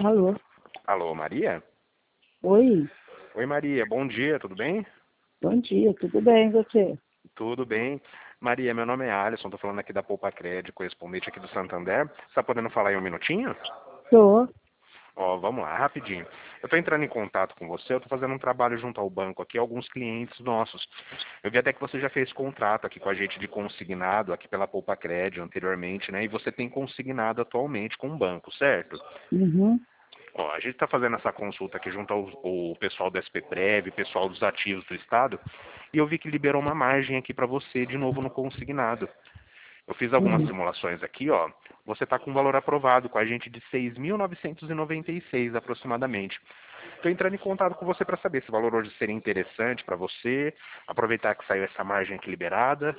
Alô? Alô, Maria? Oi, Oi, Maria, bom dia, tudo bem? bom dia, tudo bem, e você? Tudo bem. Maria, meu nome é Alisson, tô falando aqui da Poupa Cred, correspondente aqui do Santander. Você tá podendo falar aí um minutinho? Tô. Ó, vamos lá, rapidinho. Eu tô entrando em contato com você, eu tô fazendo um trabalho junto ao banco aqui, alguns clientes nossos. Eu vi até que você já fez contrato aqui com a gente de consignado aqui pela Poupa Cred anteriormente, né? E você tem consignado atualmente com o banco, certo? Uhum, Ó, a gente está fazendo essa consulta aqui junto ao pessoal do SPPrev, pessoal dos ativos do Estado, e eu vi que liberou uma margem aqui para você de novo no consignado. Eu fiz algumas uhum. simulações aqui, ó. Você está com um valor aprovado com a gente de 6.996 aproximadamente. Estou entrando em contato com você para saber se o valor hoje seria interessante para você, aproveitar que saiu essa margem aqui liberada.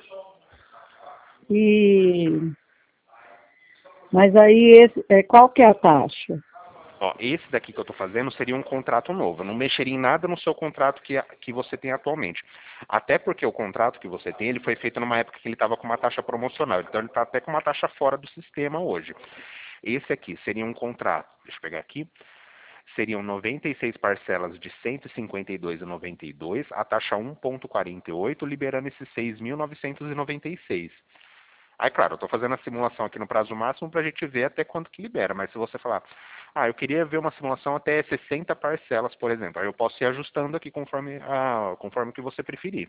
E, mas aí, qual que é a taxa? Ó, esse daqui que eu estou fazendo seria um contrato novo. Eu não mexeria em nada no seu contrato que você tem atualmente. Até porque o contrato que você tem, ele foi feito numa época que ele estava com uma taxa promocional. Então ele está até com uma taxa fora do sistema hoje. Esse aqui seria um contrato. Deixa eu pegar aqui. Seriam 96 parcelas de 152,92, a taxa 1,48, liberando esses 6.996. Aí, claro, eu estou fazendo a simulação aqui no prazo máximo para a gente ver até quanto que libera. Mas se você falar, eu queria ver uma simulação até 60 parcelas, por exemplo, aí eu posso ir ajustando aqui conforme o que você preferir.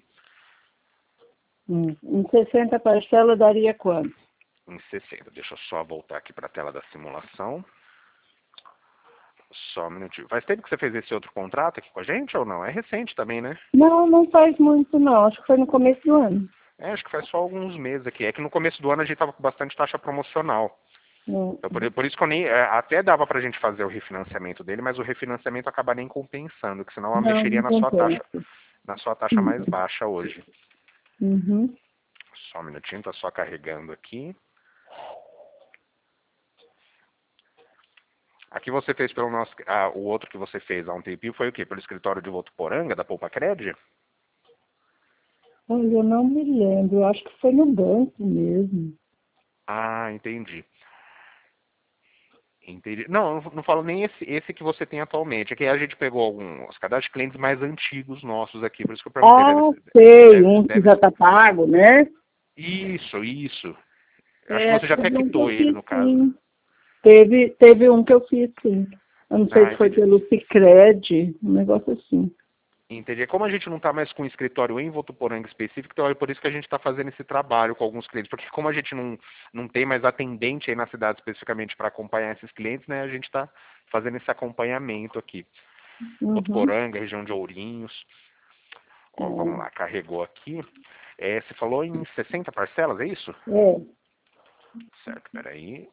Em 60 parcelas daria quanto? Em 60. Deixa eu só voltar aqui para a tela da simulação. Só um minutinho. Faz tempo que você fez esse outro contrato aqui com a gente ou não? É recente também, né? Não, não faz muito não, acho que foi no começo do ano. Acho que faz só alguns meses aqui. É que no começo do ano a gente estava com bastante taxa promocional. Hum, Então, por isso que eu nem. Até dava pra gente fazer o refinanciamento dele, mas o refinanciamento acaba nem compensando, que senão eu Não, mexeria não compensa. na sua taxa Uhum. mais baixa hoje. Uhum. Só um minutinho, tá só carregando aqui. Aqui você fez pelo nosso. O outro que você fez há um tempinho foi o quê? Pelo escritório de Votuporanga, da Poupa Cred? Olha, eu não me lembro, eu acho que foi no banco mesmo. Ah, entendi. Entendi. Não, não falo nem esse que você tem atualmente. É que a gente pegou alguns cadastros de clientes mais antigos nossos aqui, por isso que eu perguntei. Ah, sei, um que Deve, já está pago, né? isso. Eu acho que É, você já até teve um que eu quitou ele, fiz no caso. sim. Teve um que eu fiz sim. Eu não sei Ah, se foi entendi. pelo Sicredi, um negócio assim. Entendi. Como a gente não está mais com escritório em Votuporanga específico, então é por isso que a gente está fazendo esse trabalho com alguns clientes. Porque como a gente não tem mais atendente aí na cidade especificamente para acompanhar esses clientes, né? A gente está fazendo esse acompanhamento aqui. Uhum. Votuporanga, região de Ourinhos. Ó, vamos lá, carregou aqui. Você falou em 60 parcelas, é isso? É. Certo, peraí.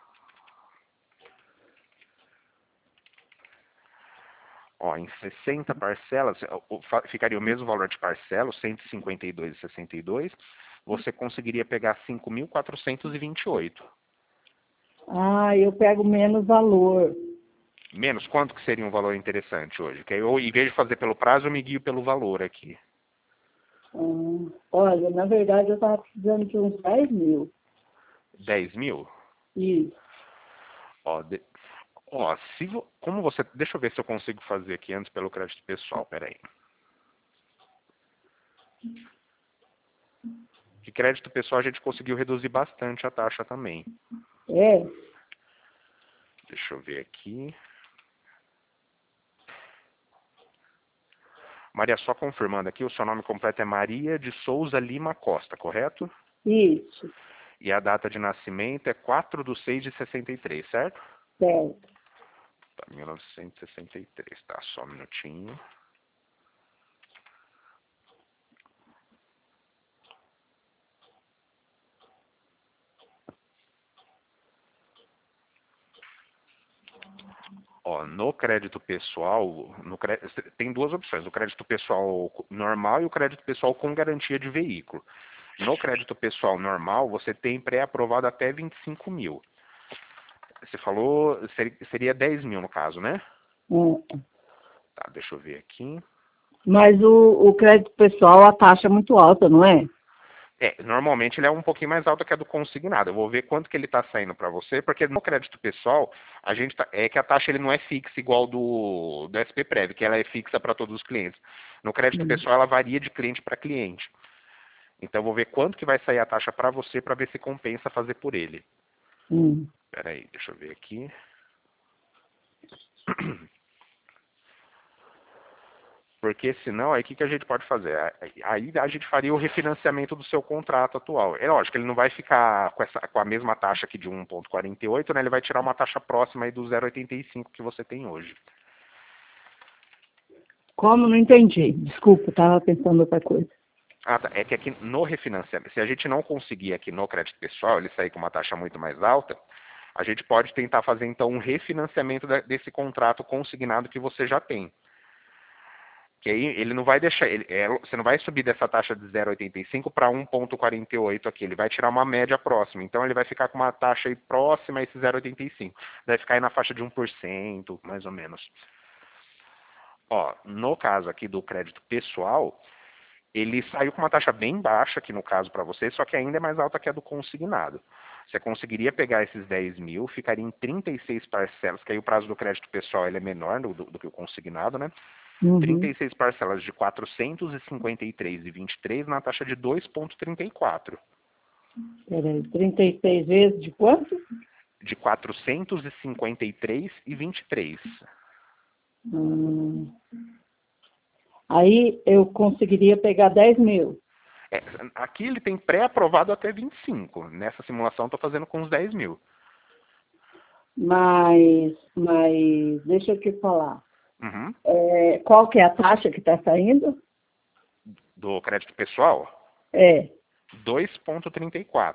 Ó, em 60 parcelas, ficaria o mesmo valor de parcela, 152,62. Você conseguiria pegar 5.428. Ah, eu pego menos valor. Menos quanto que seria um valor interessante hoje? Que aí eu, em vez de fazer pelo prazo, eu me guio pelo valor aqui. Olha, na verdade eu estava precisando de uns 10 mil. 10.000? Isso. Ó, como você... Deixa eu ver se eu consigo fazer aqui antes pelo crédito pessoal, peraí. De crédito pessoal a gente conseguiu reduzir bastante a taxa também. É. Deixa eu ver aqui. Maria, só confirmando aqui, o seu nome completo é Maria de Souza Lima Costa, correto? Isso. E a data de nascimento é 4/6/63, certo? Certo. Tá, 1963, tá? Só um minutinho. Ó, no crédito pessoal, tem duas opções, o crédito pessoal normal e o crédito pessoal com garantia de veículo. No crédito pessoal normal, você tem pré-aprovado até 25 mil. Você falou, seria 10 mil no caso, né? É. Tá, deixa eu ver aqui. Mas o crédito pessoal, a taxa é muito alta, não é? Normalmente ele é um pouquinho mais alto que a do consignado. Eu vou ver quanto que ele está saindo para você, porque no crédito pessoal, a gente é que a taxa ele não é fixa igual do SP-Prev, que ela é fixa para todos os clientes. No crédito pessoal, ela varia de cliente para cliente. Então, eu vou ver quanto que vai sair a taxa para você, para ver se compensa fazer por ele. Espera aí, deixa eu ver aqui. Porque senão, aí o que a gente pode fazer? Aí a gente faria o refinanciamento do seu contrato atual. É lógico, ele não vai ficar com a mesma taxa aqui de 1,48, né? Ele vai tirar uma taxa próxima aí do 0,85 que você tem hoje. Como? Não entendi. Desculpa, estava pensando outra coisa. Ah, tá. É que aqui no refinanciamento, se a gente não conseguir aqui no crédito pessoal, ele sair com uma taxa muito mais alta, a gente pode tentar fazer então um refinanciamento desse contrato consignado que você já tem. Que aí ele não vai deixar, você não vai subir dessa taxa de 0,85 para 1,48 aqui, ele vai tirar uma média próxima. Então ele vai ficar com uma taxa aí próxima a esse 0,85. Vai ficar aí na faixa de 1%, mais ou menos. Ó, no caso aqui do crédito pessoal, ele saiu com uma taxa bem baixa aqui no caso para você, só que ainda é mais alta que a do consignado. Você conseguiria pegar esses 10 mil, ficaria em 36 parcelas, que aí o prazo do crédito pessoal ele é menor do que o consignado, né? 36 parcelas de 453,23 na taxa de 2,34. Peraí, 36 vezes de quanto? De 453,23. Aí eu conseguiria pegar 10 mil. Aqui ele tem pré-aprovado até 25. Nessa simulação estou fazendo com os 10 mil. Mas deixa eu te falar. Qual que é a taxa que está saindo? Do crédito pessoal? 2,34.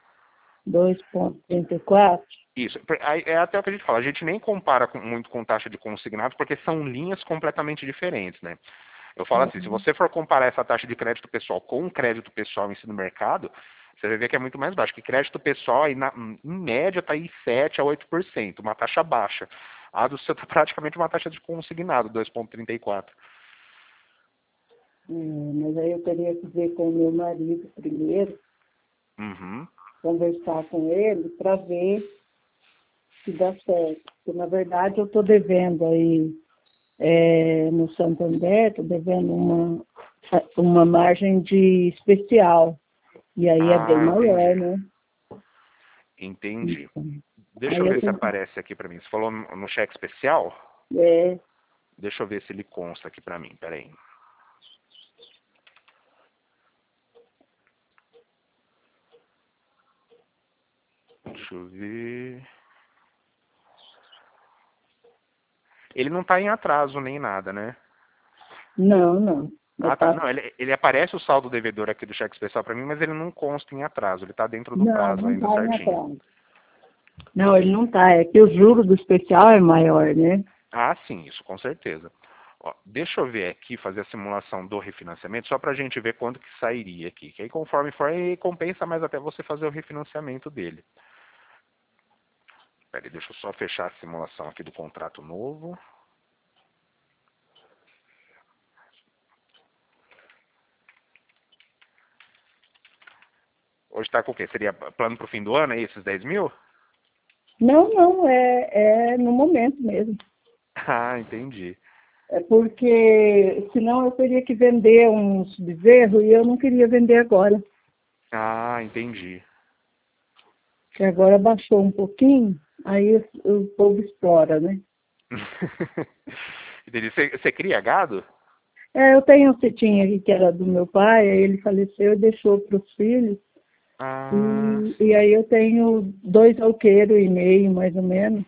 2,34? Isso. É até o que a gente fala. A gente nem compara muito com taxa de consignado, porque são linhas completamente diferentes, né? Eu falo assim, se você for comparar essa taxa de crédito pessoal com o crédito pessoal em si no mercado, você vai ver que é muito mais baixo. Que crédito pessoal, aí, em média, está aí 7 a 8%, uma taxa baixa. A do seu está praticamente uma taxa de consignado, 2,34. Mas aí eu teria que ver com o meu marido primeiro, conversar com ele para ver se dá certo. Porque, na verdade, eu estou devendo aí no Santander, estou devendo uma margem de especial. E aí é bem maior, né? Entendi. Então, Deixa eu ver se aparece aqui para mim. Você falou no cheque especial? Deixa eu ver se ele consta aqui para mim. Peraí. Deixa eu ver. Ele não está em atraso nem nada, né? Não. Tá. Não, ele aparece o saldo devedor aqui do cheque especial para mim, mas ele não consta em atraso. Ele está dentro do prazo ainda certinho. Não, ele não está. É que o juro do especial é maior, né? Ah, sim, isso com certeza. Ó, deixa eu ver aqui, fazer a simulação do refinanciamento, só para a gente ver quanto que sairia aqui. Que aí conforme for, aí compensa mais até você fazer o refinanciamento dele. Peraí, deixa eu só fechar a simulação aqui do contrato novo. Hoje está com o quê? Seria plano para o fim do ano, aí, esses 10 mil? Não, é no momento mesmo. Ah, entendi. É porque senão eu teria que vender uns bezerros e eu não queria vender agora. Ah, entendi. Que agora baixou um pouquinho, aí o povo explora, né? Entendi. Você cria gado? Eu tenho um cetim aqui que era do meu pai, aí ele faleceu e deixou para os filhos. E aí eu tenho 2 alqueiros e meio, mais ou menos.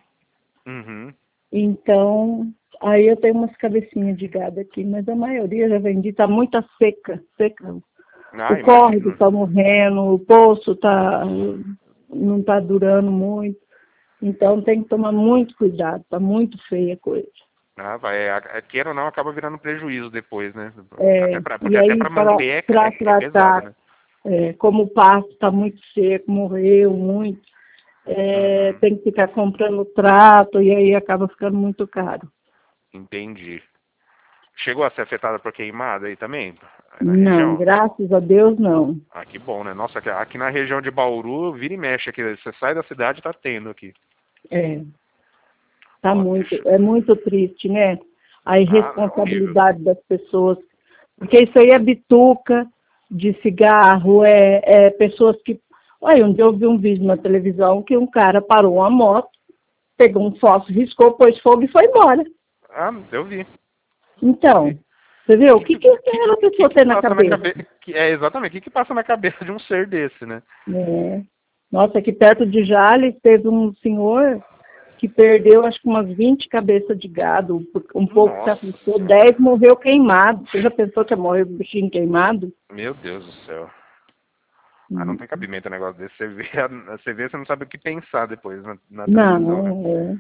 Então, aí eu tenho umas cabecinhas de gado aqui, mas a maioria já vendi, tá muito seca. O córrego está morrendo, o poço não está durando muito. Então tem que tomar muito cuidado, tá muito feia a coisa. Queira ou não, acaba virando prejuízo depois, né? E aí, para manter para é pesado, né? Como o pasto está muito seco, morreu muito, tem que ficar comprando trato e aí acaba ficando muito caro. Entendi. Chegou a ser afetada por queimada aí também? Na Não, região? graças a Deus não. Ah, que bom, né? Nossa, aqui na região de Bauru, vira e mexe aqui. Você sai da cidade, tá tendo aqui. É, tá Ó, muito, deixa... é muito triste, né? A Ah, é horrível. irresponsabilidade das pessoas. Porque isso aí é bituca de cigarro, é pessoas que. Olha, um dia eu vi um vídeo na televisão que um cara parou uma moto, pegou um fósforo, riscou, pôs fogo e foi embora. Ah, eu vi. Eu Então, vi. você viu? O que aquela pessoa tem na Passa na cabeça? cabeça? É, exatamente. O que passa na cabeça de um ser desse, né? É. Nossa, aqui perto de Jales teve um senhor que perdeu acho que umas 20 cabeças de gado, um pouco se Nossa afastou, senhora. 10 morreu queimado. Você já pensou que ia morrer o bichinho queimado? Meu Deus do céu. Ah, não Hum. tem cabimento um negócio desse. Você não sabe o que pensar depois na televisão, né? Não,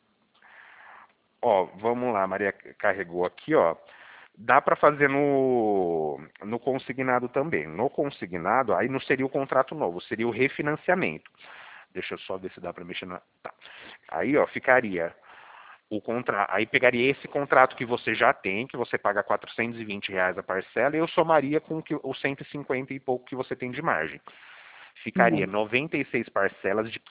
Ó, vamos lá, Maria carregou aqui, ó. Dá para fazer no consignado também. No consignado, aí não seria o contrato novo, seria o refinanciamento. Deixa eu só ver se dá para mexer na. Tá. Aí, ó, ficaria o contrato. Aí pegaria esse contrato que você já tem, que você paga R$ 420 a parcela, e eu somaria com os 150 e pouco que você tem de margem. Ficaria não. 96 parcelas de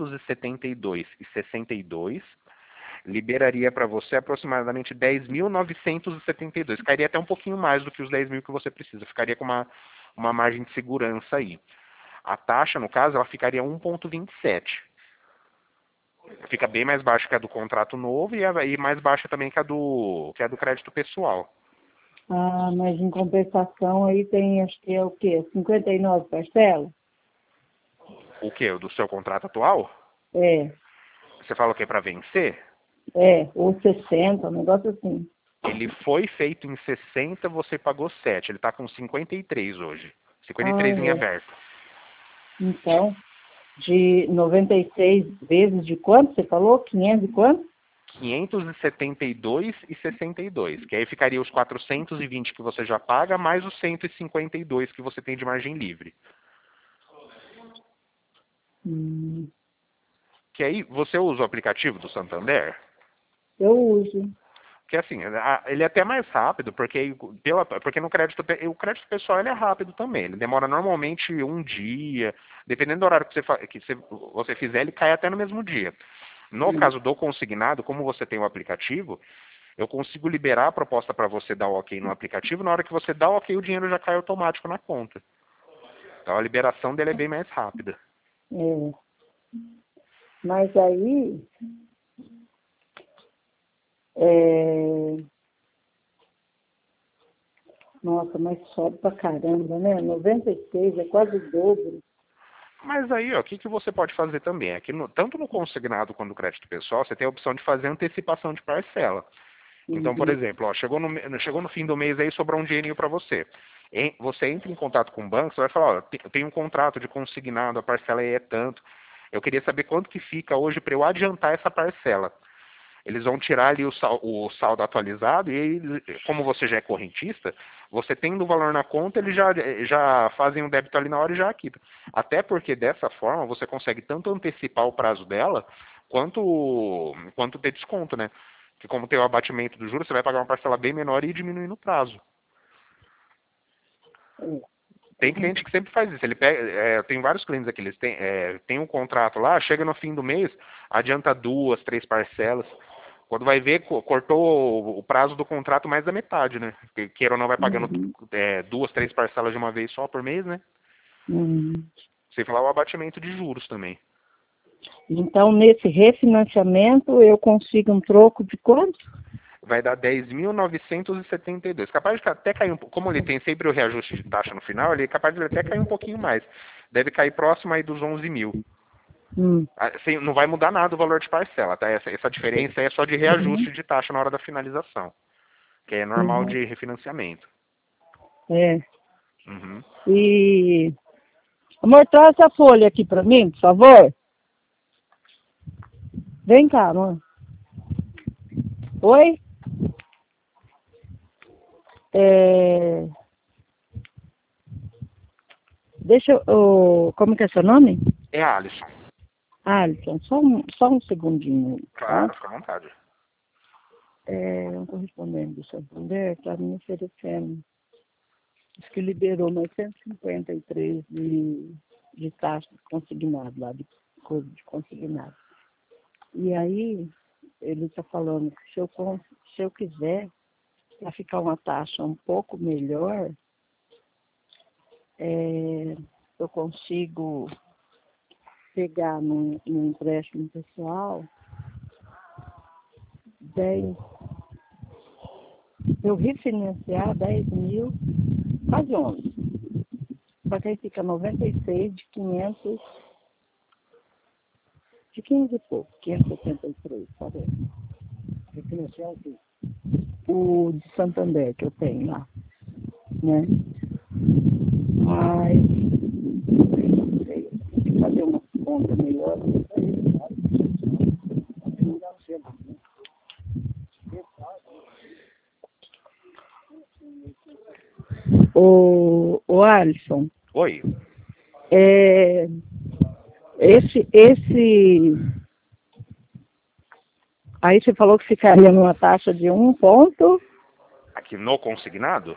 572,62. Liberaria para você aproximadamente 10.972. Cairia até um pouquinho mais do que os 10 mil que você precisa. Ficaria com uma margem de segurança aí. A taxa, no caso, ela ficaria 1,27. Fica bem mais baixa que a do contrato novo e mais baixa também que a do crédito pessoal. Ah, mas em compensação aí tem, acho que é o quê? 59 parcelas? O que? O do seu contrato atual? É, Você fala o que para vencer? ou 60, um negócio assim. Ele foi feito em 60, você pagou 7. Ele está com 53 hoje. Ah, 53 em é. aberto. Então, de 96 vezes de quanto você falou? 500 e quanto? 572,62, que aí ficaria os 420 que você já paga, mais os 152 que você tem de margem livre. Hum, Que aí você usa o aplicativo do Santander? eu uso. Que assim, ele é até mais rápido, porque no o crédito pessoal ele é rápido também. Ele demora normalmente um dia, dependendo do horário você fizer, ele cai até no mesmo dia. No Hum. caso do consignado, como você tem o aplicativo, eu consigo liberar a proposta para você dar o ok no aplicativo. Na hora que você dá o ok, o dinheiro já cai automático na conta. Então a liberação dele é bem mais rápida. É. Mas aí, é, nossa, mas sobe pra caramba, né? 96 é quase o dobro. Mas aí, ó, o que você pode fazer também? É que tanto no consignado quanto no crédito pessoal, você tem a opção de fazer antecipação de parcela. Então, por Uhum. exemplo, ó, chegou no fim do mês aí, sobrou um dinheirinho para você. Você entra em contato com o banco, você vai falar, ó, eu tenho um contrato de consignado, a parcela aí é tanto. Eu queria saber quanto que fica hoje para eu adiantar essa parcela. Eles vão tirar ali o saldo atualizado e aí, como você já é correntista, você tendo o valor na conta, eles já fazem o débito ali na hora e já quitam. Até porque dessa forma você consegue tanto antecipar o prazo dela, quanto ter desconto, né? Que como tem o abatimento do juros, você vai pagar uma parcela bem menor e ir diminuindo o prazo. Tem cliente que sempre faz isso. Ele pega, tem vários clientes aqui, eles têm um contrato lá, chega no fim do mês, adianta 2, 3 parcelas. Quando vai ver, cortou o prazo do contrato mais da metade, né? Queira ou não, vai pagando Uhum. 2, 3 parcelas de uma vez só por mês, né? Uhum. Sem falar o abatimento de juros também. Então, nesse refinanciamento, eu consigo um troco de quanto? Vai dar 10.972. Capaz de até cair um pouco. Como ele tem sempre o reajuste de taxa no final, ele é capaz de até cair um pouquinho mais. Deve cair próximo aí dos 11 mil. Hum. Não vai mudar nada o valor de parcela, tá? Essa diferença é só de reajuste de taxa na hora da finalização, que é normal Uhum. de refinanciamento. É. Uhum. E, amor, traz essa folha aqui para mim, por favor. Vem cá, amor. Oi? É, deixa eu... como que é seu nome? É, Alisson. Alisson, só um segundinho, tá? Claro, fica à vontade. Um correspondente do Santander está me oferecendo Diz que liberou mais 153 de taxa consignado lá, de coisa de consignado. E aí, ele está falando que se eu quiser, para ficar uma taxa um pouco melhor, eu consigo pegar num empréstimo pessoal 10, eu refinanciar 10 mil, quase 11. Só que aí fica 96 de 500, de 15 e pouco, 573, parece. Refinanciar o quê? O de Santander que eu tenho lá, né? Mas, não sei, tem que fazer uma conta melhor. O Alisson. Oi. Aí você falou que ficaria numa taxa de 1 ponto. Aqui no consignado?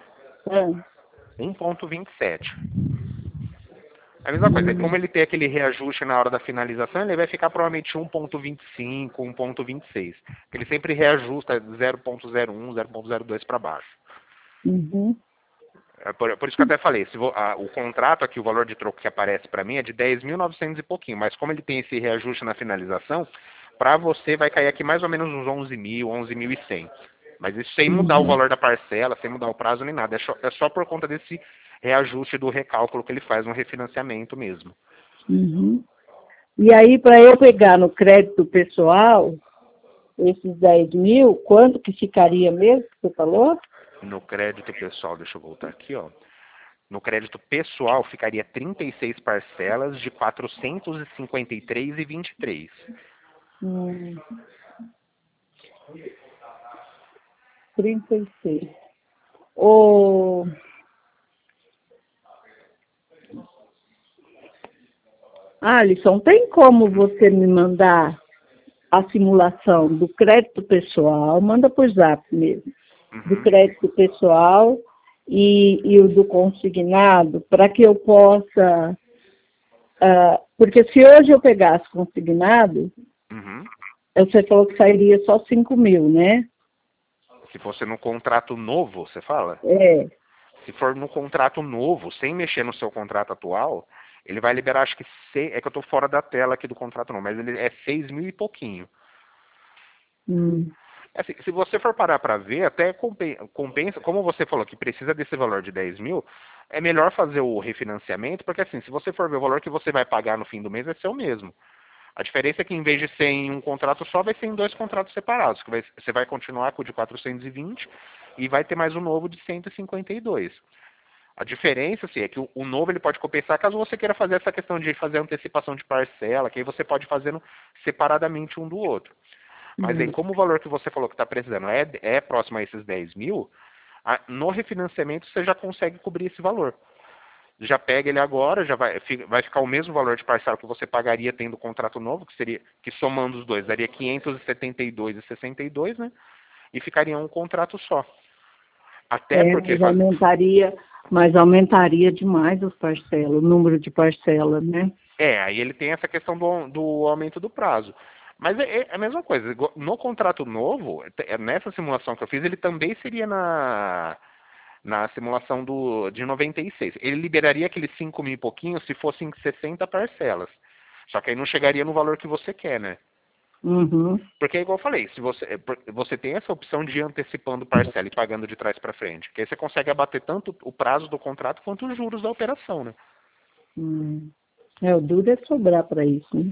1,27. É a mesma coisa, como ele tem aquele reajuste na hora da finalização, ele vai ficar provavelmente 1,25, 1,26. Ele sempre reajusta 0,01, 0,02 para baixo. Uhum. Por isso que eu até falei, o contrato aqui, o valor de troco que aparece para mim é de 10.900 e pouquinho, mas como ele tem esse reajuste na finalização, para você vai cair aqui mais ou menos uns 11.000, 11.100. Mas isso sem mudar o valor da parcela, sem mudar o prazo nem nada. É só por conta desse reajuste do recálculo que ele faz no refinanciamento mesmo. Uhum. E aí, para eu pegar no crédito pessoal, esses 10 mil, quanto que ficaria mesmo, que você falou? No crédito pessoal, deixa eu voltar aqui, ó. No crédito pessoal ficaria 36 parcelas de 453,23. 36. O Alisson, tem como você me mandar a simulação do crédito pessoal? Manda por zap mesmo. Do crédito pessoal e o do consignado, para que eu possa... porque se hoje eu pegasse consignado, você falou que sairia só 5 mil, né? Se fosse no contrato novo, você fala? É. Se for no contrato novo, sem mexer no seu contrato atual, ele vai liberar, acho que... É que eu estou fora da tela aqui do contrato não, mas ele é 6 mil e pouquinho. Assim, se você for parar para ver, até compensa, como você falou que precisa desse valor de 10 mil, é melhor fazer o refinanciamento, porque assim, se você for ver o valor que você vai pagar no fim do mês, vai ser o mesmo. A diferença é que em vez de ser em um contrato só, vai ser em 2 contratos separados, que você vai continuar com o de 420 e vai ter mais um novo de 152. A diferença, assim, é que o novo ele pode compensar caso você queira fazer essa questão de fazer antecipação de parcela, que aí você pode fazendo separadamente um do outro. Mas aí, como o valor que você falou que está precisando é próximo a esses 10 mil, no refinanciamento você já consegue cobrir esse valor. Já pega ele agora, já vai ficar o mesmo valor de parcela que você pagaria tendo o contrato novo, que somando os dois daria 572,62, né? E ficaria um contrato só. Até porque mas aumentaria demais as parcelas, o número de parcelas, né? Aí ele tem essa questão do aumento do prazo. Mas é a mesma coisa. No contrato novo, nessa simulação que eu fiz, ele também seria na simulação de 96. Ele liberaria aqueles 5 mil e pouquinho se fossem 60 parcelas. Só que aí não chegaria no valor que você quer, né? Porque é igual eu falei, se você tem essa opção de ir antecipando parcela e pagando de trás para frente, que aí você consegue abater tanto o prazo do contrato quanto os juros da operação, né? O duro é sobrar para isso, né?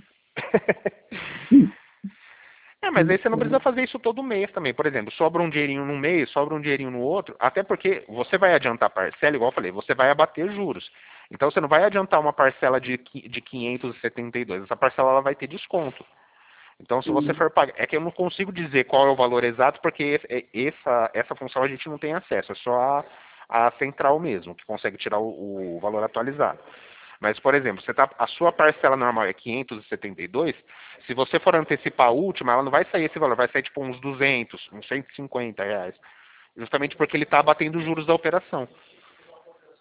Mas aí você não precisa fazer isso todo mês também. Por exemplo, sobra um dinheirinho num mês, sobra um dinheirinho no outro, até porque você vai adiantar parcela, igual eu falei, você vai abater juros. Então você não vai adiantar uma parcela de 572, essa parcela ela vai ter desconto. Então se você for pagar, é que eu não consigo dizer qual é o valor exato, porque essa função a gente não tem acesso, é só a central mesmo, que consegue tirar o valor atualizado. Mas, por exemplo, a sua parcela normal é 572, se você for antecipar a última, ela não vai sair esse valor, vai sair tipo uns 200, uns 150 reais. Justamente porque ele está abatendo os juros da operação.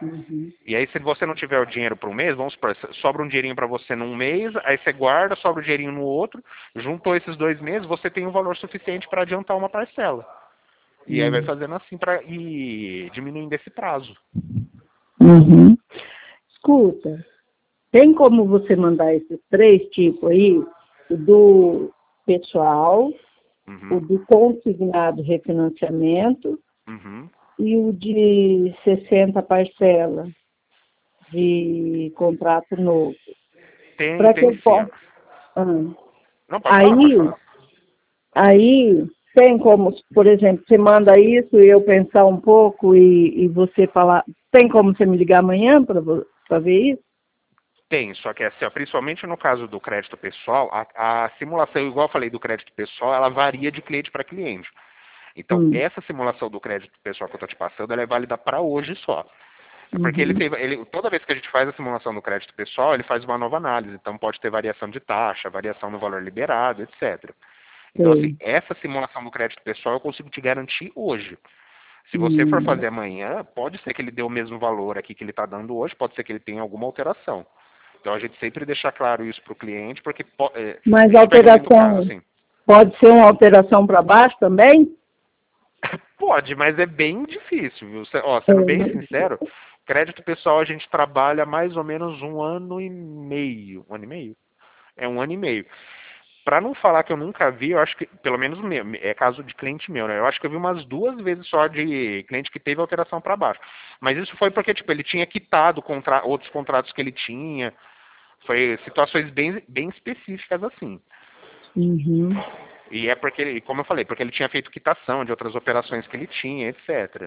Uhum. E aí, se você não tiver o dinheiro para um mês, vamos supor, sobra um dinheirinho para você num mês, aí você guarda, sobra o dinheirinho no outro, juntou esses 2 meses, você tem um valor suficiente para adiantar uma parcela. E aí vai fazendo assim para ir diminuindo esse prazo. Uhum. Escuta, tem como você mandar esses 3 tipos aí? O do pessoal, o do consignado refinanciamento e o de 60 parcelas de contrato novo. Para que eu Tem sim. possa. Não, pode falar, pode falar. Aí tem como, por exemplo, você manda isso e eu pensar um pouco e você falar. Tem como você me ligar amanhã para ver isso? Tem, só que assim, ó, principalmente no caso do crédito pessoal, a simulação, igual eu falei do crédito pessoal, ela varia de cliente para cliente. Então, essa simulação do crédito pessoal que eu estou te passando, ela é válida para hoje só. Porque toda vez que a gente faz a simulação do crédito pessoal, ele faz uma nova análise. Então, pode ter variação de taxa, variação no valor liberado, etc. Então, assim, essa simulação do crédito pessoal eu consigo te garantir hoje. Se você for fazer amanhã, pode ser que ele dê o mesmo valor aqui que ele está dando hoje, pode ser que ele tenha alguma alteração. Então, a gente sempre deixa claro isso para o cliente, porque mas a gente pega muito alteração caso, assim. pode ser uma alteração para baixo também? Pode, mas é bem difícil, viu? Sendo bem sincero, crédito pessoal a gente trabalha mais ou menos 1 ano e meio. 1 ano e meio? É 1 ano e meio. Para não falar que eu nunca vi, eu acho que, pelo menos é caso de cliente meu, né? Eu acho que eu vi umas 2 vezes só de cliente que teve alteração para baixo. Mas isso foi porque, tipo, ele tinha quitado outros contratos que ele tinha. Foi situações bem específicas assim. E é porque, como eu falei, porque ele tinha feito quitação de outras operações que ele tinha, etc.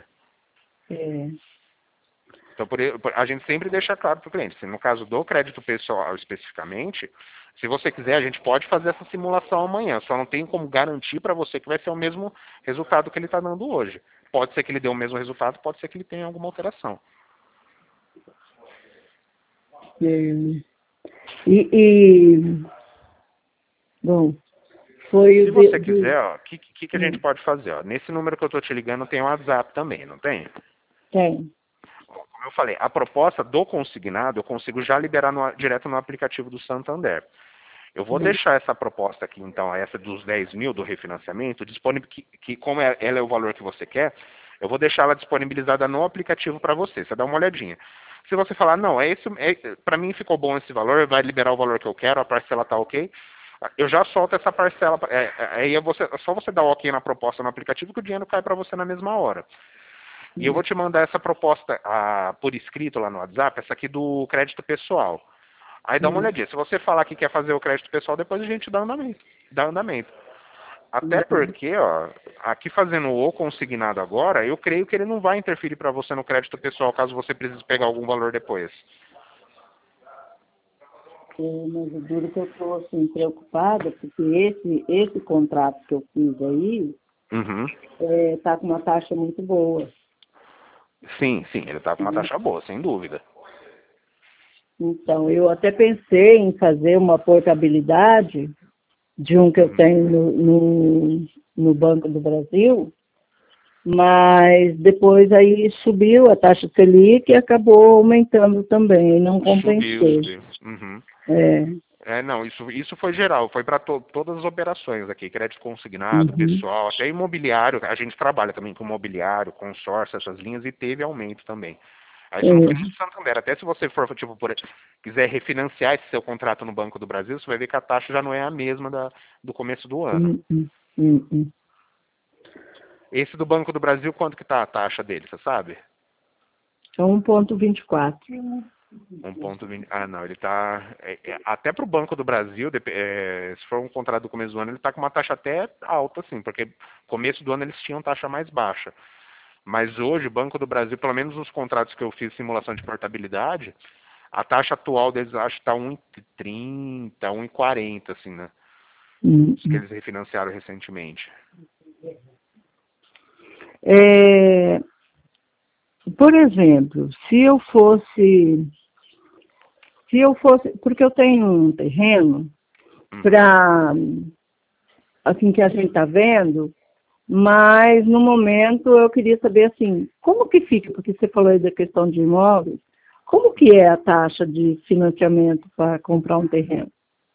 Então, a gente sempre deixa claro para o cliente. Se no caso do crédito pessoal especificamente, se você quiser, a gente pode fazer essa simulação amanhã. Só não tem como garantir para você que vai ser o mesmo resultado que ele está dando hoje. Pode ser que ele dê o mesmo resultado, pode ser que ele tenha alguma alteração. Bom, foi se você quiser, o que a gente pode fazer? Ó? Nesse número que eu estou te ligando tem um WhatsApp também, não tem? Tem. Como eu falei, a proposta do consignado eu consigo já liberar direto no aplicativo do Santander. Eu vou deixar essa proposta aqui, então, essa dos 10 mil do refinanciamento, disponível, que como ela é o valor que você quer, eu vou deixar ela disponibilizada no aplicativo para você. Você dá uma olhadinha. Se você falar, não, para mim ficou bom esse valor, vai liberar o valor que eu quero, a parcela está ok, eu já solto essa parcela. Aí é só você dar o ok na proposta no aplicativo que o dinheiro cai para você na mesma hora. E eu vou te mandar essa proposta por escrito lá no WhatsApp, essa aqui do crédito pessoal. Aí dá uma olhadinha. Se você falar que quer fazer o crédito pessoal, depois a gente dá andamento. Até porque, ó, aqui fazendo o consignado agora, eu creio que ele não vai interferir para você no crédito pessoal, caso você precise pegar algum valor depois. Mas o duro que eu estou assim, preocupada, porque esse contrato que eu fiz aí está com uma taxa muito boa. Sim, ele está com uma taxa boa, sem dúvida. Então, eu até pensei em fazer uma portabilidade de um que eu tenho no Banco do Brasil, mas depois aí subiu a taxa Selic e acabou aumentando também, e não compensou. Subiu. Não, isso foi geral, foi para todas as operações aqui, crédito consignado, pessoal, até imobiliário, a gente trabalha também com imobiliário, consórcio, essas linhas, e teve aumento também. Aí isso não foi nem do Santander, até se você for, tipo, quiser refinanciar esse seu contrato no Banco do Brasil, você vai ver que a taxa já não é a mesma do começo do ano. Esse do Banco do Brasil, quanto que tá a taxa dele, você sabe? É 1,24. 1,20. Ah, não, ele tá. Até para o Banco do Brasil, se for um contrato do começo do ano, ele está com uma taxa até alta, assim, porque começo do ano eles tinham taxa mais baixa. Mas hoje, o Banco do Brasil, pelo menos os contratos que eu fiz simulação de portabilidade, a taxa atual deles acho que está 1,30, 1,40, assim, né? Os que eles refinanciaram recentemente. Por exemplo, se eu fosse, porque eu tenho um terreno para, assim que a gente está vendo, Mas, no momento, eu queria saber, assim, como que fica, porque você falou aí da questão de imóveis, como que é a taxa de financiamento para comprar um terreno?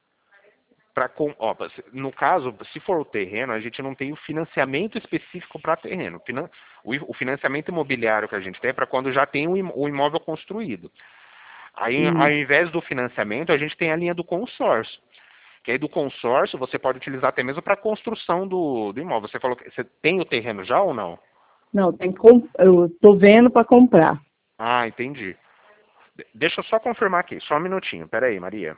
No caso, se for o terreno, a gente não tem o financiamento específico para terreno. O financiamento imobiliário que a gente tem é para quando já tem o imóvel construído. Aí, ao invés do financiamento, a gente tem a linha do consórcio. Que aí do consórcio você pode utilizar até mesmo para a construção do imóvel. Você falou que você tem o terreno já ou não? Não, eu estou vendo para comprar. Ah, entendi. Deixa eu só confirmar aqui, só um minutinho. Pera aí, Maria.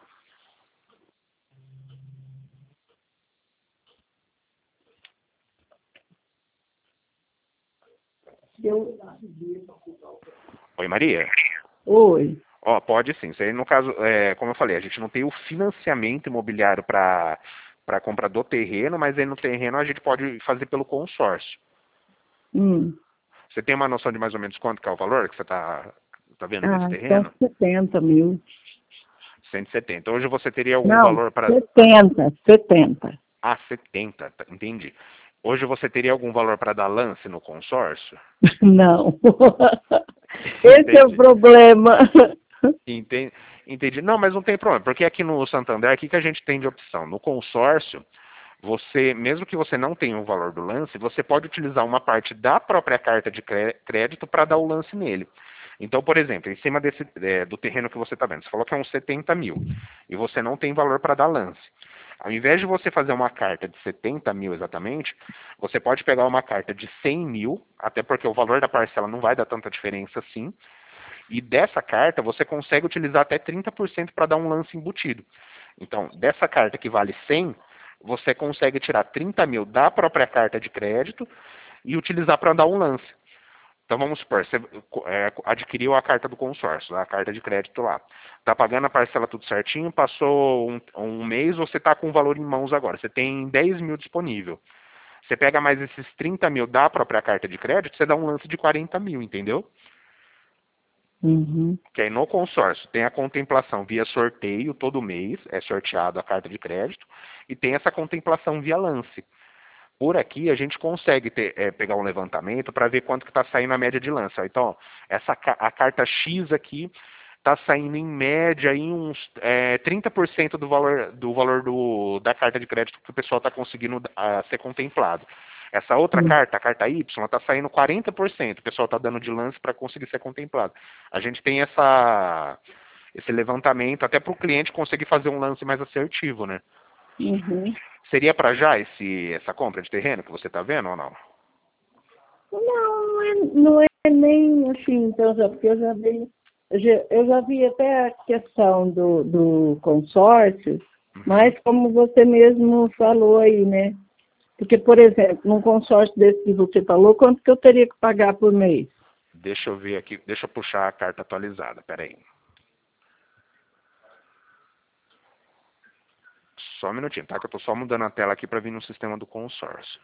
Oi, Maria. Oi. Ó, pode sim. Isso aí, no caso, como eu falei, a gente não tem o financiamento imobiliário para compra do terreno, mas aí no terreno a gente pode fazer pelo consórcio. Você tem uma noção de mais ou menos quanto que é o valor que você tá vendo desse terreno? 70 mil. 170. Hoje você teria algum Não, valor para... 70. Ah, 70, entendi. Hoje você teria algum valor para dar lance no consórcio? Não. Esse é o problema. Entendi. Não, mas não tem problema, porque aqui no Santander, aqui que a gente tem de opção. No consórcio, você, mesmo que você não tenha o valor do lance, você pode utilizar uma parte da própria carta de crédito para dar o lance nele. Então, por exemplo, em cima do terreno que você está vendo, você falou que é uns 70 mil e você não tem valor para dar lance. Ao invés de você fazer uma carta de 70 mil exatamente, você pode pegar uma carta de 100 mil, até porque o valor da parcela não vai dar tanta diferença assim, e dessa carta você consegue utilizar até 30% para dar um lance embutido. Então, dessa carta que vale 100, você consegue tirar 30 mil da própria carta de crédito e utilizar para dar um lance. Então vamos supor, você adquiriu a carta do consórcio, a carta de crédito lá. Está pagando a parcela tudo certinho, passou um mês, você está com o valor em mãos agora. Você tem 10 mil disponível. Você pega mais esses 30 mil da própria carta de crédito, você dá um lance de 40 mil, entendeu? Que aí no consórcio tem a contemplação via sorteio, todo mês é sorteado a carta de crédito, e tem essa contemplação via lance. Por aqui a gente consegue pegar um levantamento para ver quanto que está saindo a média de lance. Então, a carta X aqui está saindo em média em uns 30% do valor da carta de crédito que o pessoal está conseguindo ser contemplado. Essa outra carta, a carta Y, está saindo 40%. O pessoal está dando de lance para conseguir ser contemplado. A gente tem esse levantamento até para o cliente conseguir fazer um lance mais assertivo, né? Seria para já essa compra de terreno que você está vendo ou não? Não é nem assim, então, porque eu já vi até a questão do consórcio, mas como você mesmo falou aí, né? Porque, por exemplo, num consórcio desse que você falou, quanto que eu teria que pagar por mês? Deixa eu ver aqui, deixa eu puxar a carta atualizada, peraí. Só um minutinho, tá? Que eu tô só mudando a tela aqui para vir no sistema do consórcio.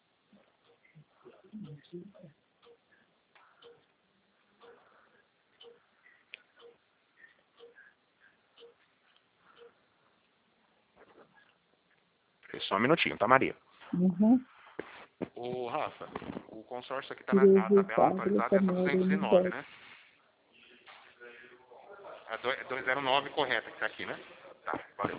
Só um minutinho, tá, Maria? Ô, Rafa, o consórcio aqui tá na tabela atualizada, é 209, né? É 209 correta que tá aqui, né? Tá, valeu.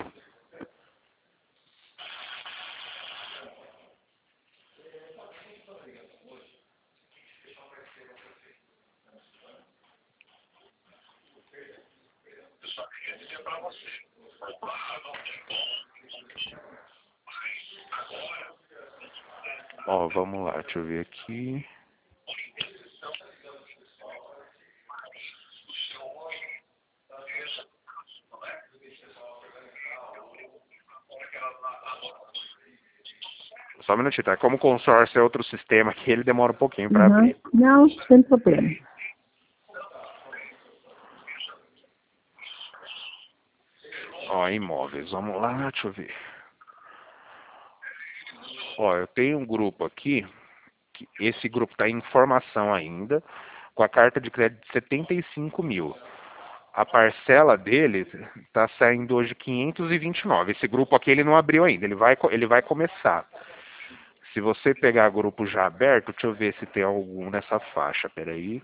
Ó, vamos lá, deixa eu ver aqui. Só um minutinho, tá? Como o consórcio é outro sistema aqui, ele demora um pouquinho para abrir. Não, sem problema. Ó, imóveis, vamos lá, deixa eu ver. Ó, eu tenho um grupo aqui, que esse grupo está em formação ainda, com a carta de crédito de 75 mil. A parcela dele está saindo hoje 529. Esse grupo aqui ele não abriu ainda, ele vai começar. Se você pegar grupo já aberto, deixa eu ver se tem algum nessa faixa, peraí.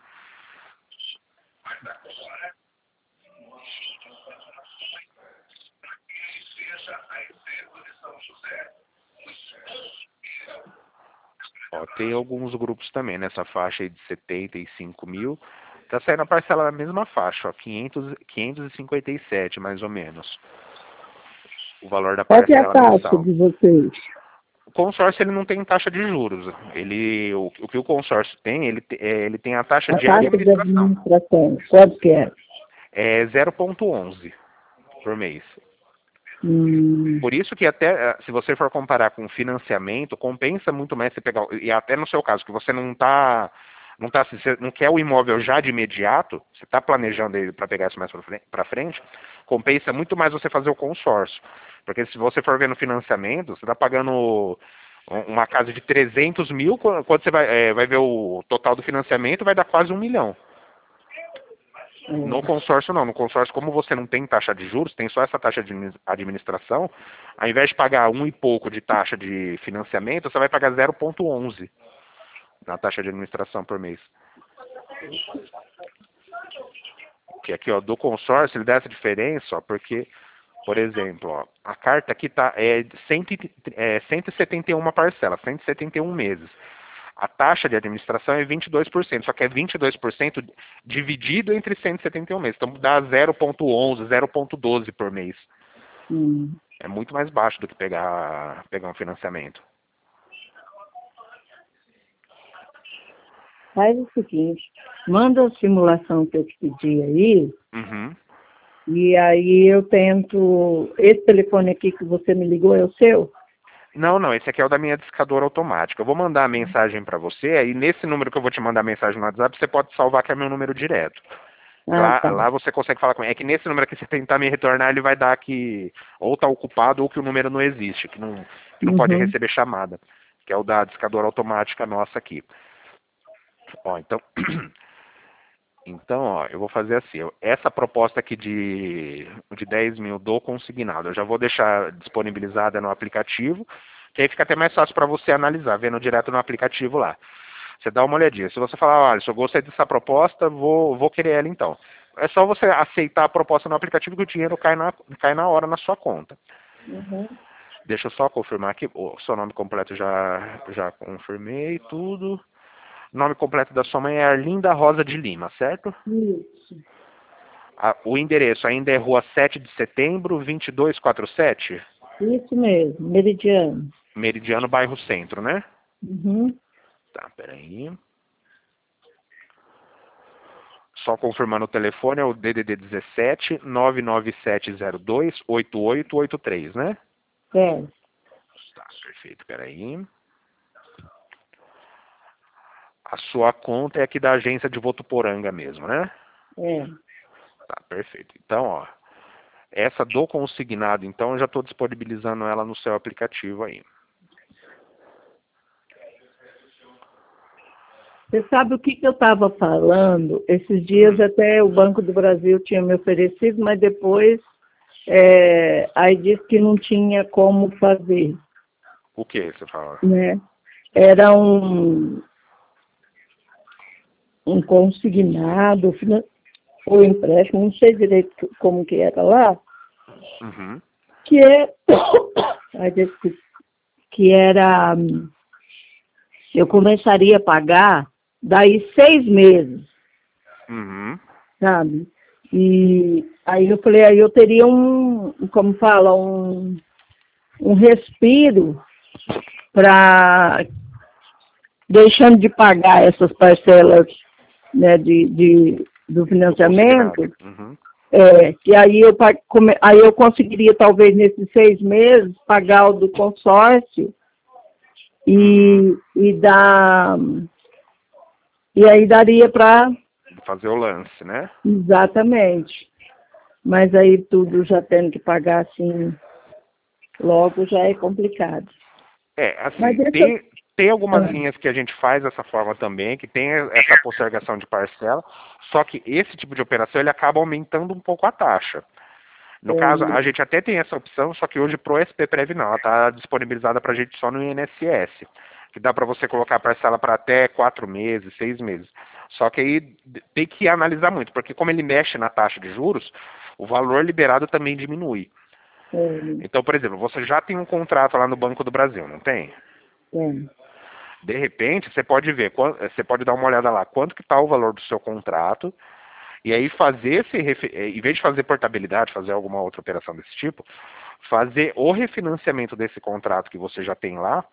Ó, tem alguns grupos também nessa faixa aí de 75 mil. Tá saindo a parcela na mesma faixa, ó, 557 mais ou menos. O valor da Qual que é a parcela taxa mensal. de vocês? O consórcio ele não tem taxa de juros. O que o consórcio tem, ele tem a taxa A de taxa de administração. administração, quanto que é? É 0,11 por mês. Hum, Por isso que até, se você for comparar com financiamento, compensa muito mais você pegar, e até no seu caso, que você você não quer o imóvel já de imediato, você está planejando ele para pegar isso mais para frente, compensa muito mais você fazer o consórcio. Porque se você for ver no financiamento, você está pagando uma casa de 300 mil, quando você vai ver o total do financiamento, vai dar quase 1 milhão. No consórcio não, no consórcio como você não tem taxa de juros, tem só essa taxa de administração, ao invés de pagar 1 e pouco de taxa de financiamento, você vai pagar 0,11 na taxa de administração por mês. Que aqui, ó, do consórcio ele dá essa diferença, ó, porque, por exemplo, ó, a carta aqui tá 171 parcelas, 171 meses. A taxa de administração é 22%, só que é 22% dividido entre 171 meses. Então dá 0,11, 0,12 por mês. É muito mais baixo do que pegar um financiamento. Faz o seguinte, manda a simulação que eu te pedi aí, Uhum. e aí eu tento... Esse telefone aqui que você me ligou é o seu? Não, esse aqui é o da minha discadora automática. Eu vou mandar a mensagem para você, aí nesse número que eu vou te mandar a mensagem no WhatsApp, você pode salvar que é meu número direto. Ah, tá. Lá você consegue falar com ele. É que nesse número aqui, se tentar me retornar, ele vai dar que ou tá ocupado ou que o número não existe, que não pode Uhum. receber chamada, que é o da discadora automática nossa aqui. Ó, então, ó, eu vou fazer assim, essa proposta aqui de 10 mil do consignado, eu já vou deixar disponibilizada no aplicativo, que aí fica até mais fácil para você analisar, vendo direto no aplicativo lá. Você dá uma olhadinha. Se você falar, olha, se eu gostei dessa proposta, vou querer ela então. É só você aceitar a proposta no aplicativo que o dinheiro cai na hora na sua conta. Uhum. Deixa eu só confirmar aqui. O seu nome completo já confirmei tudo. Nome completo da sua mãe é Arlinda Rosa de Lima, certo? Isso. O endereço ainda é Rua 7 de Setembro, 2247? Isso mesmo, meridiano. Meridiano, bairro Centro, né? Uhum. Tá, peraí. Só confirmando o telefone, é o DDD 17 99702 8883, né? É, Tá, perfeito, peraí. A sua conta é aqui da agência de Votuporanga mesmo, né? é. Tá, perfeito. Então, ó, essa do consignado, então, eu já estou disponibilizando ela no seu aplicativo aí. Você sabe o que eu estava falando? Esses dias até o Banco do Brasil tinha me oferecido, mas depois aí disse que não tinha como fazer, O que você fala? né? Era um consignado, ou empréstimo, não sei direito como que era lá, Uhum. que é, ai, desculpa, que era, eu começaria a pagar daí 6 meses, Uhum. sabe? E aí eu falei, aí eu teria como fala, um respiro para deixando de pagar essas parcelas, né, do Do consignado. financiamento, Uhum. que aí eu conseguiria talvez nesses 6 meses pagar o do consórcio e dar e aí daria para Fazer o lance, né? exatamente. Mas aí tudo já tendo que pagar assim logo já é complicado. Mas Assim, deixa tem algumas eu... linhas que a gente faz dessa forma também, que tem essa postergação de parcela, só que esse tipo de operação ele acaba aumentando um pouco a taxa. No caso, a gente até tem essa opção, só que hoje pro SP Prev não, ela está disponibilizada para a gente só no INSS. que dá para você colocar a parcela para até 4 meses, 6 meses. Só que aí tem que analisar muito, porque como ele mexe na taxa de juros, o valor liberado também diminui. Então, por exemplo, você já tem um contrato lá no Banco do Brasil, não tem? De repente, você pode ver, você pode dar uma olhada lá, quanto que está o valor do seu contrato, e aí fazer em vez de fazer portabilidade, fazer alguma outra operação desse tipo, fazer o refinanciamento desse contrato que você já tem lá,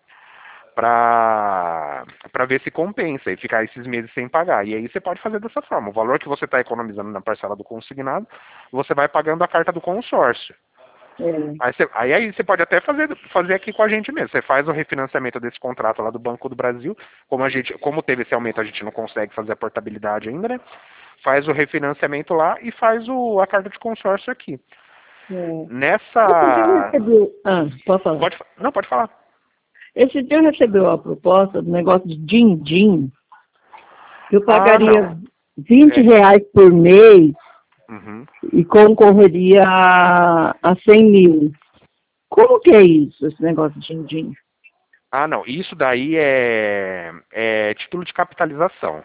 para ver se compensa e ficar esses meses sem pagar. E aí você pode fazer dessa forma. O valor que você está economizando na parcela do consignado, você vai pagando a carta do consórcio. Aí você pode até fazer aqui com a gente mesmo. Você faz o refinanciamento desse contrato lá do Banco do Brasil. Como teve esse aumento, a gente não consegue fazer a portabilidade ainda, né? Faz o refinanciamento lá e faz a carta de consórcio aqui. Nessa... Pode falar. Não, pode falar. Esse dia recebeu a proposta do negócio de din-din, que eu pagaria R$20 por mês e concorreria a 100 mil. Como que é isso, esse negócio de din-din? Ah, não. Isso daí é título de capitalização.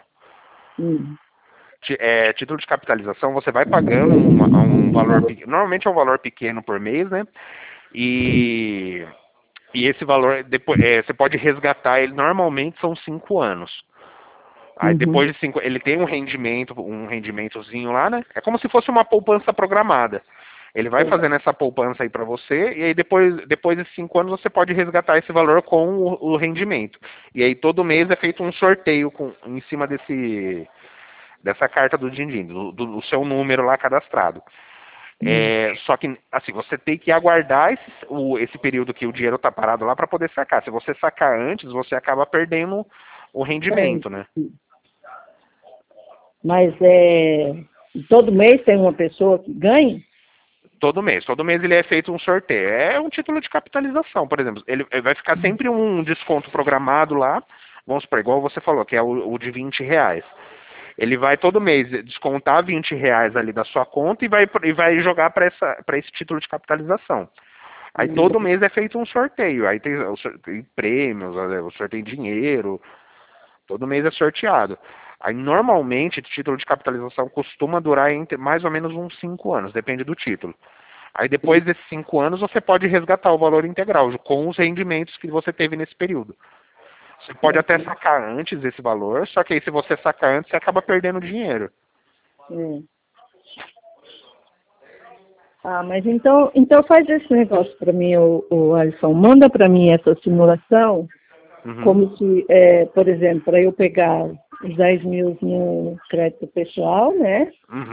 Título de capitalização, você vai pagando um valor, normalmente é um valor pequeno por mês, né? E esse valor, depois, você pode resgatar ele, normalmente são 5 anos. Aí depois de 5, ele tem um rendimentozinho lá, né? É como se fosse uma poupança programada. Ele vai fazendo essa poupança aí para você, e aí depois de 5 anos você pode resgatar esse valor com o rendimento. E aí todo mês é feito um sorteio em cima dessa carta do din-din, do seu número lá cadastrado. Só que, assim, você tem que aguardar esse período que o dinheiro está parado lá para poder sacar. Se você sacar antes, você acaba perdendo o rendimento, né? Mas todo mês tem uma pessoa que ganha? Todo mês ele é feito um sorteio. É um título de capitalização, por exemplo. Ele vai ficar sempre um desconto programado lá, vamos supor, igual você falou, que é o de R$20. Ele vai todo mês descontar R$20 ali da sua conta e vai jogar para esse título de capitalização. Aí todo mês é feito um sorteio. Aí tem prêmios, o sorteio em dinheiro. Todo mês é sorteado. Aí normalmente o título de capitalização costuma durar entre mais ou menos uns 5 anos, depende do título. Aí depois desses 5 anos você pode resgatar o valor integral com os rendimentos que você teve nesse período. Você pode até sacar antes esse valor, só que aí se você sacar antes, você acaba perdendo dinheiro. Mas então faz esse negócio para mim, o Alisson. Manda para mim essa simulação, como se, por exemplo, para eu pegar os 10 mil no crédito pessoal, né?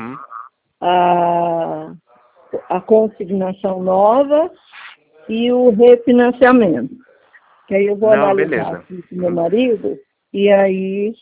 A consignação nova e o refinanciamento. Que aí eu vou analisar aqui com meu marido, e aí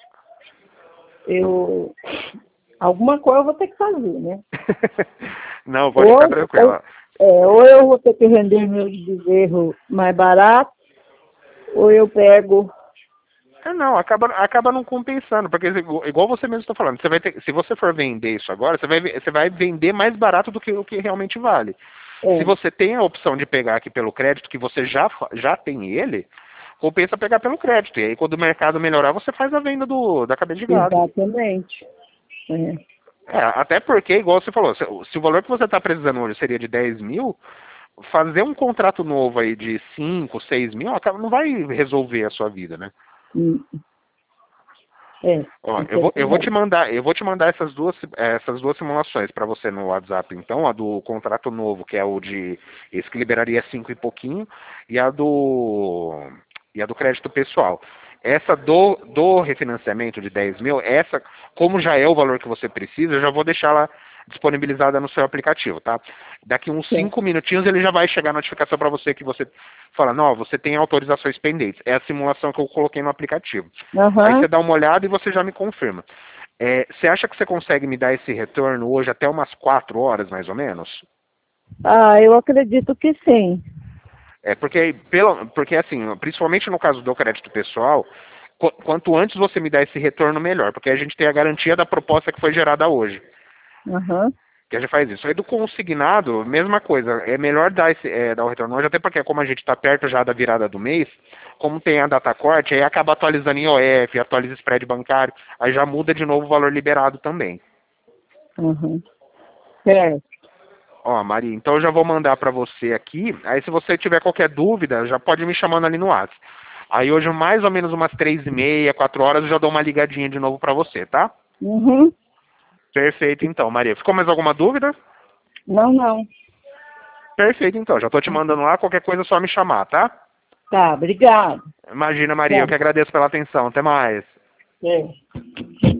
alguma coisa eu vou ter que fazer, né? Não, pode ficar tranquila. Ou eu vou ter que vender meu bezerro mais barato, ou eu pego... Não, acaba não compensando, porque igual você mesmo está falando, se você for vender isso agora, você vai vender mais barato do que o que realmente vale. Se você tem a opção de pegar aqui pelo crédito, que você já tem ele, compensa pegar pelo crédito. E aí quando o mercado melhorar, você faz a venda da cabeça de gado. Exatamente. Até porque, igual você falou, se o valor que você está precisando hoje seria de 10 mil, fazer um contrato novo aí de 5, 6 mil, não vai resolver a sua vida, né? Eu vou te mandar essas duas simulações para você no WhatsApp, então, a do contrato novo, que é esse que liberaria 5 e pouquinho, e a do crédito pessoal. Essa do refinanciamento de 10 mil, como já é o valor que você precisa, eu já vou deixar ela disponibilizada no seu aplicativo, tá? Daqui uns 5 minutinhos ele já vai chegar a notificação para você que você fala, não, você tem autorizações pendentes. É a simulação que eu coloquei no aplicativo. Aí você dá uma olhada e você já me confirma. Você acha que você consegue me dar esse retorno hoje até umas 4 horas, mais ou menos? Eu acredito que sim. Porque assim, principalmente no caso do crédito pessoal, quanto antes você me dá esse retorno, melhor, porque a gente tem a garantia da proposta que foi gerada hoje. que a gente faz isso. Aí do consignado, mesma coisa, é melhor dar, dar o retorno hoje, até porque como a gente está perto já da virada do mês, como tem a data corte, aí acaba atualizando em IOF, atualiza spread bancário, aí já muda de novo o valor liberado também. Uhum. Certo. Ó, Maria, então eu já vou mandar para você aqui, aí se você tiver qualquer dúvida, já pode me chamando ali no WhatsApp. Aí hoje, mais ou menos umas 3h30, 4 horas, eu já dou uma ligadinha de novo para você, tá? Uhum. Perfeito, então, Maria. Ficou mais alguma dúvida? Não, não. Perfeito, então. Já tô te mandando lá. Qualquer coisa é só me chamar, tá? Tá, obrigado. Imagina, Maria. Tá. Eu que agradeço pela atenção. Até mais. É.